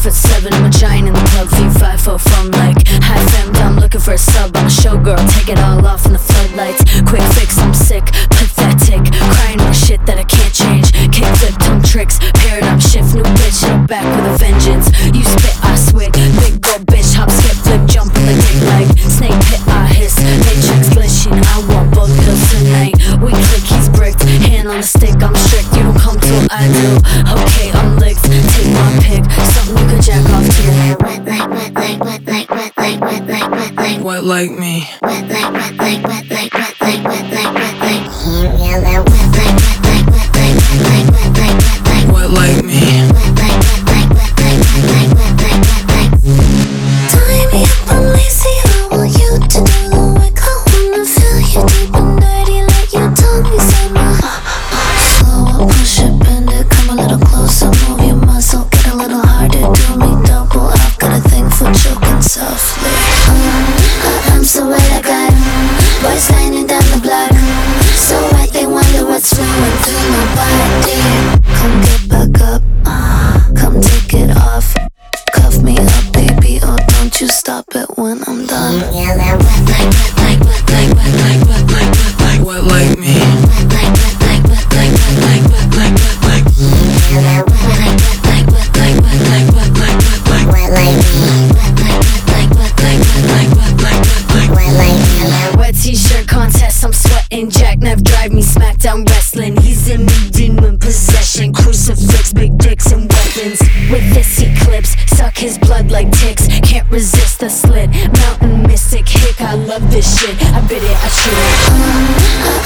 5'7", I'm a giant in the club. V5 foot from like high femmed, I'm looking for a sub. I'm a showgirl, take it all off in the floodlights. Quick fix, I'm sick, pathetic, crying over shit that I can't change. Kickflip, tongue tricks, paradigm shift, new bitch, I'm back with a vengeance. You spit, I swig, big gold bitch, hop, skip, flip, jump in the dick like snake pit, I hiss, matrix glitching. I want both pills tonight. We click, he's bricked, hand on the stick, I'm strict. You don't come till I do. Okay, I'm licked, take my pick, something you can jack off to. Wet like me. Wet like me. Tie me up, I'm lazy. I want you to do the work. I wanna feel you deep and dirty, like you told me so. Slow up, push it, bend it, come a little closer, move your muscle, get a little harder, do me double up. Got a thing for choking softly. I'm so wet, I got boys lining down the block. So wet, they wonder what's flowing through my body. Come get back up, come take it off. Cuff me up, baby, oh don't you stop it when I'm done. Wet like me. Wet t-shirt contest, I'm sweating. Jackknife drive me smackdown wrestling. He's in me, demon possession. Crucifix, big dicks and weapons. With this he clips, suck his blood like ticks. Can't resist the slit. Mountain mystic hick, I love this shit. I bit it, I chew it.